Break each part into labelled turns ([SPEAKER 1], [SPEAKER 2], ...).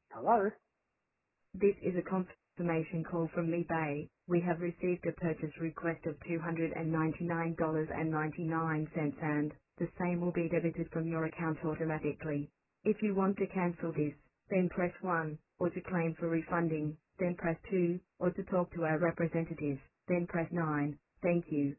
[SPEAKER 1] Hello?
[SPEAKER 2] This is a confirmation call from eBay. We have received a purchase request of $299.99 and the same will be debited from your account automatically. If you want to cancel this, then press 1, or to claim for refunding, then press 2, or to talk to our representative, then press 9. Thank you.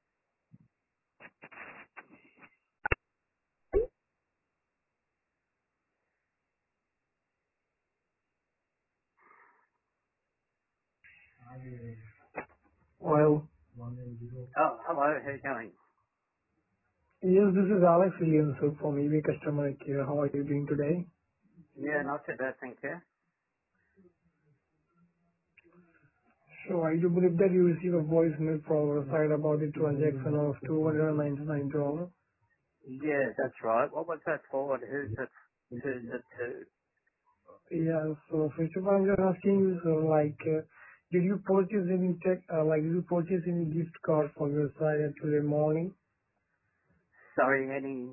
[SPEAKER 3] Well,
[SPEAKER 1] Oh, hello, how you going?
[SPEAKER 3] yes, this is Alex Williams from EV Customer Care. How are you doing today?
[SPEAKER 1] Yeah, not too bad, thank you.
[SPEAKER 3] So I do believe that you received a voicemail from our side about the transaction of $299.
[SPEAKER 1] Yeah, that's right. What was that for? Who's it to?
[SPEAKER 3] Yeah, so first of all, I'm just asking you, so did you purchase any did you purchase any gift card from your side today morning?
[SPEAKER 1] Sorry,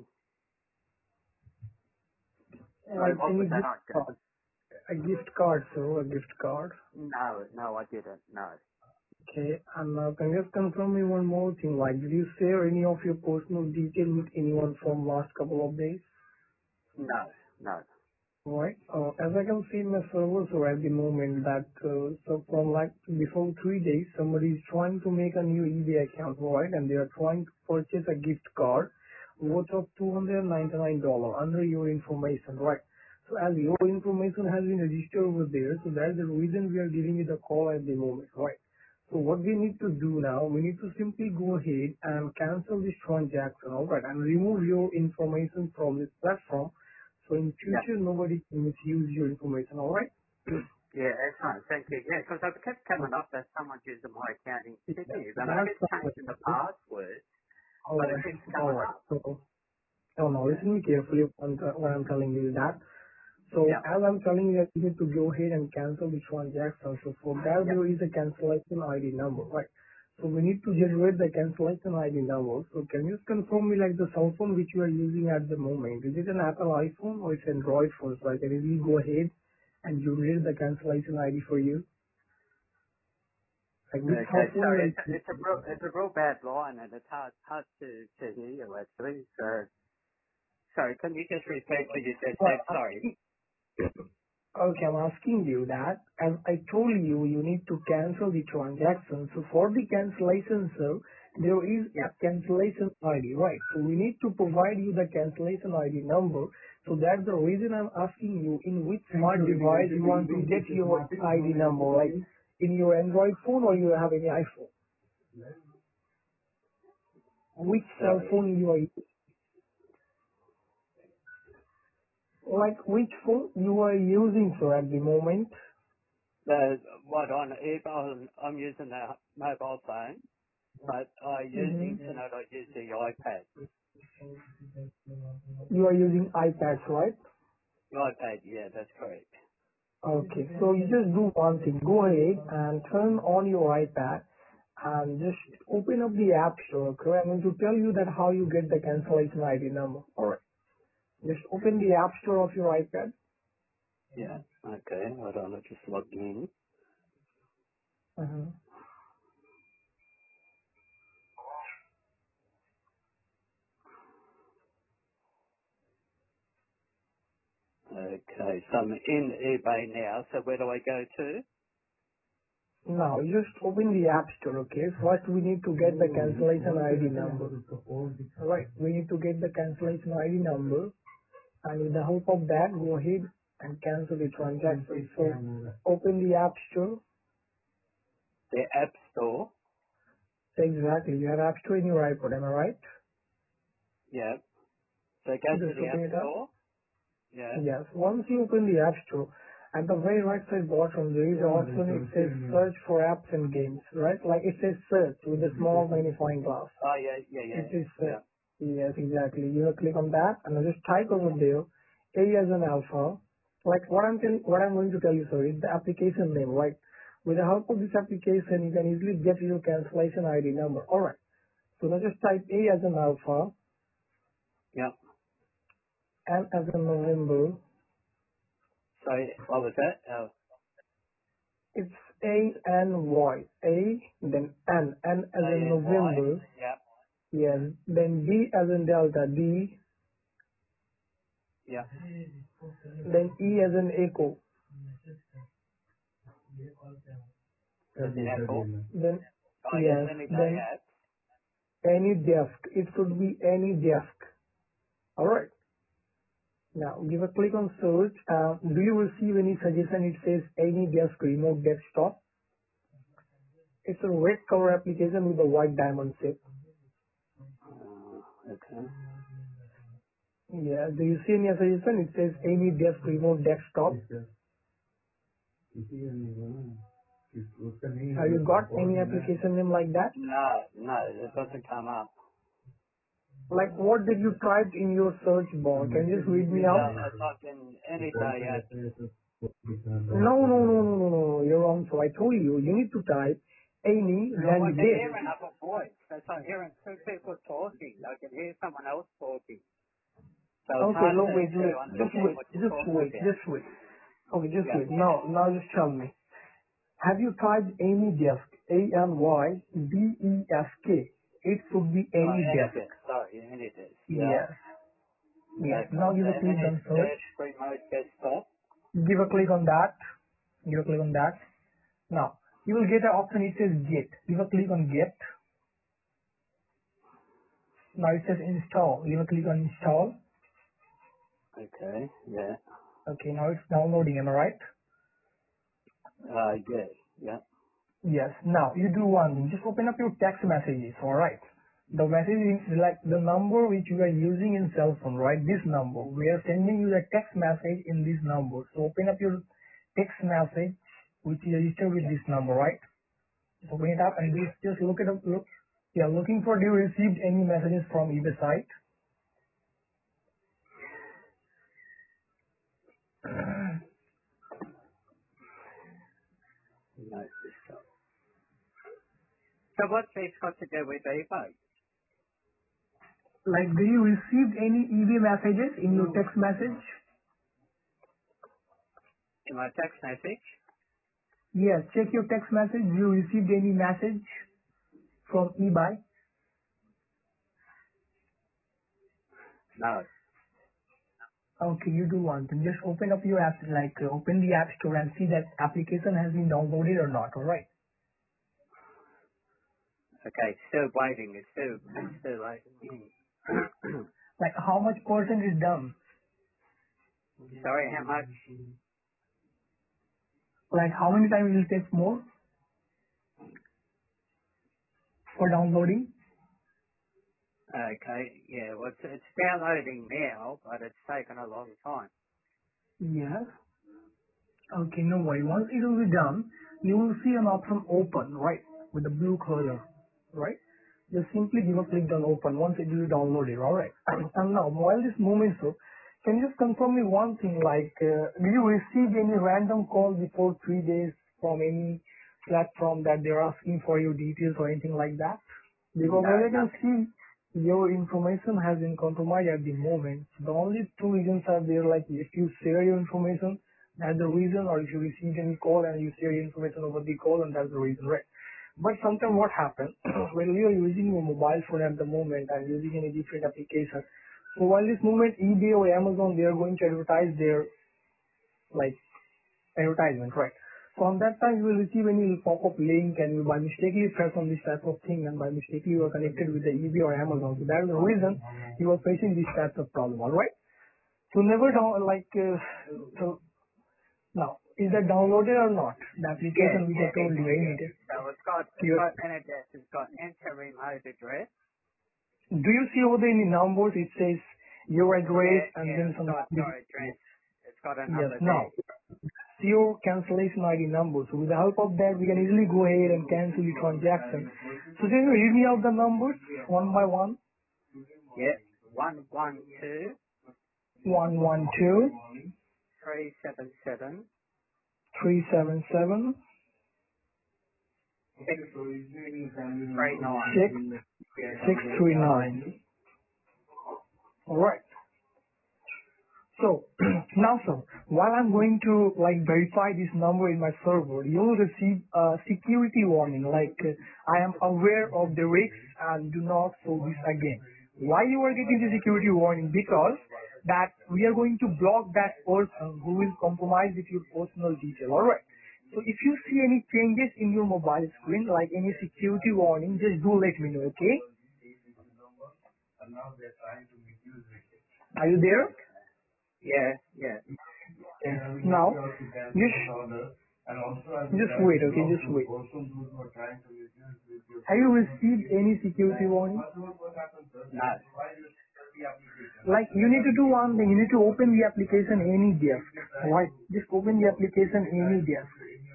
[SPEAKER 1] sorry,
[SPEAKER 3] Like
[SPEAKER 1] what was
[SPEAKER 3] any
[SPEAKER 1] that?
[SPEAKER 3] gift card? A gift card, so a gift card.
[SPEAKER 1] No, I didn't, no.
[SPEAKER 3] Okay, and can you just confirm me one more thing? Like, did you share any of your personal details with anyone from last couple of days?
[SPEAKER 1] No.
[SPEAKER 3] Right. As I can see in my server, so at the moment that, so from like before 3 days, somebody is trying to make a new eBay account, right? And they are trying to purchase a gift card worth of $299 under your information, right? So as your information has been registered over there, so that's the reason we are giving you the call at the moment, right? So what we need to do now, we need to simply go ahead and cancel this transaction, alright, and remove your information from this platform so in
[SPEAKER 1] Yeah.
[SPEAKER 3] future, nobody can misuse your information, all right?
[SPEAKER 1] Yeah, that's fine, thank you. Yeah, because I kept coming
[SPEAKER 3] Okay.
[SPEAKER 1] up that someone's using my account in
[SPEAKER 3] Yeah,
[SPEAKER 1] Sydney, and I
[SPEAKER 3] that's
[SPEAKER 1] kept changing the
[SPEAKER 3] fine.
[SPEAKER 1] password,
[SPEAKER 3] All
[SPEAKER 1] but it
[SPEAKER 3] right.
[SPEAKER 1] keeps
[SPEAKER 3] All
[SPEAKER 1] coming
[SPEAKER 3] right.
[SPEAKER 1] up.
[SPEAKER 3] So, oh, no,
[SPEAKER 1] Yeah.
[SPEAKER 3] listen carefully what I'm telling you is that. So
[SPEAKER 1] Yeah.
[SPEAKER 3] as I'm telling you that you need to go ahead and cancel the transaction. So for that,
[SPEAKER 1] Yeah.
[SPEAKER 3] there is a cancellation ID number, right? So we need to generate the cancellation ID number. So can you just confirm me like the cell phone which you are using at the moment? Is it an Apple iPhone or it's Android phone? So I can easily go ahead and generate the cancellation ID for you. Like which
[SPEAKER 1] Okay,
[SPEAKER 3] cell phone you
[SPEAKER 1] sorry,
[SPEAKER 3] are
[SPEAKER 1] it's a real bad line and it's hard to hear you actually. So, sorry, can you just repeat what you just said?
[SPEAKER 3] well,
[SPEAKER 1] Sorry.
[SPEAKER 3] okay, I'm asking you that as I told you, you need to cancel the transaction. So for the cancellation, sir, there is a
[SPEAKER 1] Yeah.
[SPEAKER 3] cancellation ID, right? So we need to provide you the cancellation ID number. So that's the reason I'm asking you in which smart device you want to get your ID number, like in your Android phone or you have any iPhone. Which cell
[SPEAKER 1] Sorry.
[SPEAKER 3] phone you are like which phone you are using, sir, at the moment?
[SPEAKER 1] The what on email? I'm using a mobile phone, but I use the
[SPEAKER 3] Hmm.
[SPEAKER 1] internet. I use the iPad.
[SPEAKER 3] You are using iPads, right?
[SPEAKER 1] The iPad, yeah, that's correct.
[SPEAKER 3] Okay, so you just do one thing. Go ahead and turn on your iPad and just open up the App Store. Okay, I'm going to tell you that how you get the cancellation ID number. Alright. Just open the App Store of your iPad.
[SPEAKER 1] Yeah. Okay. Hold on. I just logged in.
[SPEAKER 3] Uh-huh.
[SPEAKER 1] Okay. So I'm in eBay now. So where do I go to?
[SPEAKER 3] Now, you just open the App Store, okay? First, we need to get the cancellation ID number. Alright, we need to get the cancellation ID number, and with the help of that, go ahead and cancel the transaction. So, open the App Store.
[SPEAKER 1] The App Store.
[SPEAKER 3] Exactly, you have App Store in your iPod, am I right?
[SPEAKER 1] Yeah. So go to
[SPEAKER 3] Just
[SPEAKER 1] the
[SPEAKER 3] open
[SPEAKER 1] App
[SPEAKER 3] it up.
[SPEAKER 1] Store. Yeah.
[SPEAKER 3] Yes. Once you open the App Store, at the very right side bottom, there is an option it says search for apps and games, right? Like it says search with a small magnifying glass.
[SPEAKER 1] Oh yeah, yeah,
[SPEAKER 3] It
[SPEAKER 1] yeah,
[SPEAKER 3] is
[SPEAKER 1] yeah.
[SPEAKER 3] search. Yes, exactly. You have click on that and just type over there, A as an alpha. Like what I'm going to tell you, sir, is the application name, right? With the help of this application, you can easily get your cancellation ID number. Alright. So now just type A as an alpha,
[SPEAKER 1] Yeah.
[SPEAKER 3] N as in November,
[SPEAKER 1] So Sorry, what was that? Oh,
[SPEAKER 3] It's ANY. A, then N. N as in
[SPEAKER 1] ANY.
[SPEAKER 3] November.
[SPEAKER 1] Yep.
[SPEAKER 3] Yes. Then D as in Delta. D.
[SPEAKER 1] Yep.
[SPEAKER 3] Then E as in Echo.
[SPEAKER 1] Is it Apple?
[SPEAKER 3] Then
[SPEAKER 1] Oh, yes,
[SPEAKER 3] yes.
[SPEAKER 1] any day
[SPEAKER 3] Then
[SPEAKER 1] app.
[SPEAKER 3] any desk. It should be any desk. Alright. Now give a click on search. Do you receive any suggestion? It says any desk remote desktop. It's a red color application with a white diamond shape.
[SPEAKER 1] Okay.
[SPEAKER 3] Yeah. Do you see any suggestion? It says any desk remote desktop. Have you got any application name like that?
[SPEAKER 1] No, it doesn't come up.
[SPEAKER 3] Like what did you type in your search bar? Can you just read me out?
[SPEAKER 1] I typed in any day app.
[SPEAKER 3] No. You're wrong. So I told you, you need to type any,
[SPEAKER 1] Well, I
[SPEAKER 3] then
[SPEAKER 1] can
[SPEAKER 3] get.
[SPEAKER 1] hear another voice. That's like hearing two people talking. I can hear someone else talking. So it's
[SPEAKER 3] Okay,
[SPEAKER 1] hard
[SPEAKER 3] no, wait,
[SPEAKER 1] to
[SPEAKER 3] wait. Just
[SPEAKER 1] understand
[SPEAKER 3] wait.
[SPEAKER 1] what you're
[SPEAKER 3] Just
[SPEAKER 1] talking
[SPEAKER 3] wait.
[SPEAKER 1] about.
[SPEAKER 3] Just wait. Okay, just
[SPEAKER 1] Yeah.
[SPEAKER 3] wait. Now just tell me. Have you typed any desk? ANYDESK. It should be
[SPEAKER 1] Oh,
[SPEAKER 3] any desk.
[SPEAKER 1] Anydesk. Sorry, Anydesk. Yeah.
[SPEAKER 3] Yes. Yes.
[SPEAKER 1] Okay.
[SPEAKER 3] Now give
[SPEAKER 1] So
[SPEAKER 3] a click on search.
[SPEAKER 1] Anydesk remote desktop.
[SPEAKER 3] Give a click on that. Give a click on that. Now, you will get an option. It says get. Give a click on get. Now it says install. Give a click on install.
[SPEAKER 1] Okay. Yeah.
[SPEAKER 3] Okay, now it's downloading. Am I right?
[SPEAKER 1] Yeah. Yeah.
[SPEAKER 3] Yes. Now you do one thing. Just open up your text messages. All right. The message is like the number which you are using in cell phone, right? This number. We are sending you the text message in this number. So open up your text message which is registered with this number, right? Open it up and just look it up. Look. Yeah, looking for do you received any messages from either side?
[SPEAKER 1] Remote desktop. So what's this got to do with eBay?
[SPEAKER 3] Like, do you received any EV messages in your text message?
[SPEAKER 1] In my text message?
[SPEAKER 3] Yes, check your text message. Do you received any message from eBay?
[SPEAKER 1] No.
[SPEAKER 3] Okay, you do one thing. Just open up your app, like open the app store and see that application has been downloaded or not. All right.
[SPEAKER 1] Okay, still waiting. It's still waiting.
[SPEAKER 3] Like how much percent is done?
[SPEAKER 1] Sorry, how much?
[SPEAKER 3] Like how many times it will take more for downloading?
[SPEAKER 1] Okay, yeah, well, it's downloading now, but it's taken a long time.
[SPEAKER 3] Yes. Okay, no worry. Once it will be done, you will see an option open, right, with the blue color, right? Just simply give a click on open once it will be downloaded, alright? And now, while this moment, so, can you just confirm me one thing, like, did you receive any random call before 3 days from any platform that they're asking for your details or anything like that? Because
[SPEAKER 1] No,
[SPEAKER 3] as I can
[SPEAKER 1] nothing.
[SPEAKER 3] see, your information has been compromised at the moment. The only two reasons are there, like if you share your information, that's the reason, or if you receive any call and you share your information over the call, and that's the reason, right? But sometimes what happens when you are using your mobile phone at the moment and using any different application, so while this moment eBay or Amazon, they are going to advertise their like advertisement, right? So on that time, you will receive any pop-up link and you by mistakenly press on this type of thing and by mistakenly you are connected with the eBay or Amazon. So that is the reason you are facing this type of problem, alright? So never down, like, so now, is that downloaded or not? The
[SPEAKER 1] Yeah,
[SPEAKER 3] application which I
[SPEAKER 1] yeah,
[SPEAKER 3] told you,
[SPEAKER 1] yeah.
[SPEAKER 3] any
[SPEAKER 1] So it's
[SPEAKER 3] your,
[SPEAKER 1] got an address, it's got enter remote address.
[SPEAKER 3] do you see over there any numbers? It says your address and then
[SPEAKER 1] It's
[SPEAKER 3] some,
[SPEAKER 1] got your address. It's got a
[SPEAKER 3] yes,
[SPEAKER 1] number
[SPEAKER 3] now,
[SPEAKER 1] there.
[SPEAKER 3] your cancellation ID number. So with the help of that, we can easily go ahead and cancel the transaction. So can you read me out the numbers one by one?
[SPEAKER 1] Yeah, 112
[SPEAKER 3] 112
[SPEAKER 1] 377
[SPEAKER 3] 377
[SPEAKER 1] 639.
[SPEAKER 3] 6639. Alright. So now, sir, while I'm going to verify this number in my server, you'll receive a security warning I am aware of the risks and do not show this again. Why you are getting the security warning? Because that we are going to block that person who will compromise with your personal detail. Alright. So if you see any changes in your mobile screen, like any security warning, just do let me know, okay? Are you there?
[SPEAKER 1] Yeah, yeah.
[SPEAKER 3] Now, just wait, okay, just wait. Have you received any security warning?
[SPEAKER 1] No.
[SPEAKER 3] You need to do one thing, you need to open the application AnyDesk, alright? Just open the application AnyDesk,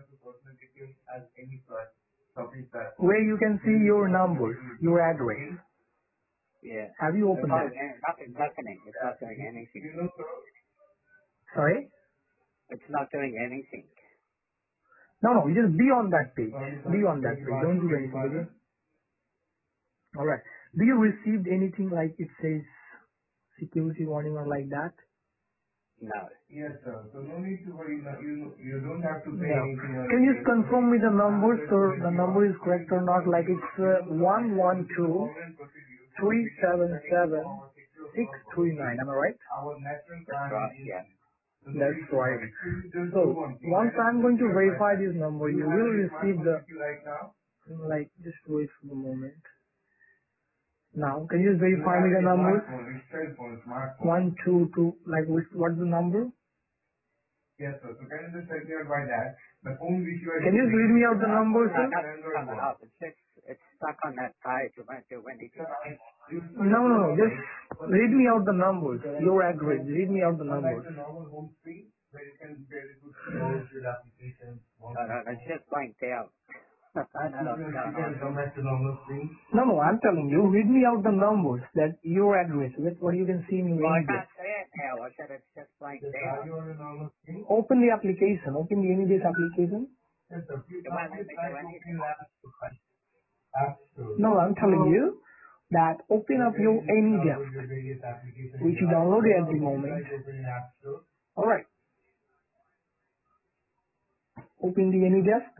[SPEAKER 3] where you can see your numbers, your address.
[SPEAKER 1] Yeah.
[SPEAKER 3] Have you opened it?
[SPEAKER 1] Nothing's happening. It's not doing anything.
[SPEAKER 3] Sorry?
[SPEAKER 1] It's not doing anything.
[SPEAKER 3] No, you just be on that page. Be on that page. Don't do anything, okay? Alright. Do you received anything like it says security warning or like that?
[SPEAKER 1] No.
[SPEAKER 4] Yes, sir. So no need to worry. You don't have to pay
[SPEAKER 3] No.
[SPEAKER 4] anything.
[SPEAKER 3] Can you just confirm me the numbers or the number is correct or not? Like it's 112-377-639. Am I right?
[SPEAKER 1] That's right, yeah.
[SPEAKER 3] That's right. So once I'm going to verify this number, you will receive the just wait for a moment. Now, can you just verify me the numbers? One, two, two. What's the number?
[SPEAKER 4] Yes, sir. So can you just help me out by that? The phone which you are
[SPEAKER 3] Can you just read me out the numbers, sir?
[SPEAKER 1] Nothing's coming up. It's stuck on that page. It won't do anything.
[SPEAKER 3] No. Just read me out the numbers. Your address. Read me out the numbers.
[SPEAKER 4] Normal home screen where you can very good browse your applications.
[SPEAKER 1] No, it's just blanked out. I don't know what's going on.
[SPEAKER 4] Come back to normal screen.
[SPEAKER 3] No, I'm telling you. Read me out the numbers. That your address. That's what you can see in your
[SPEAKER 1] Well, I
[SPEAKER 3] AnyDesk.
[SPEAKER 1] can't see it now. I said it's just blanked
[SPEAKER 4] Are
[SPEAKER 1] out.
[SPEAKER 4] you on a normal screen?
[SPEAKER 3] Open the application. Open the AnyDesk application.
[SPEAKER 4] Yes, sir. Please
[SPEAKER 1] It won't let me do anything.
[SPEAKER 4] App Store.
[SPEAKER 3] No, I'm telling you that open up your AnyDesk, which you downloaded at the moment. Alright. Open the AnyDesk.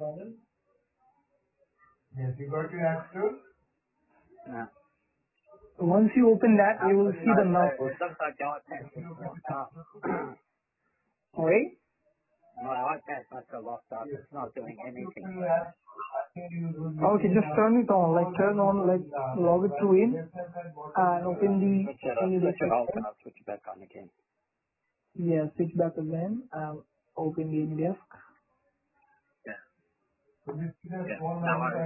[SPEAKER 4] Yes, you got your App Store?
[SPEAKER 1] No.
[SPEAKER 3] Once you open that, you will see the numbers.
[SPEAKER 1] It looks like the iPad just locked up.
[SPEAKER 3] Alright?
[SPEAKER 1] My iPad must have locked up. It's not doing anything.
[SPEAKER 3] Okay, just turn it on. Turn on, log it to in and open the AnyDesk.
[SPEAKER 1] Switch it off and I'll switch it back on again.
[SPEAKER 3] Yeah, switch back again and open the AnyDesk.
[SPEAKER 1] Yeah. Yeah. Now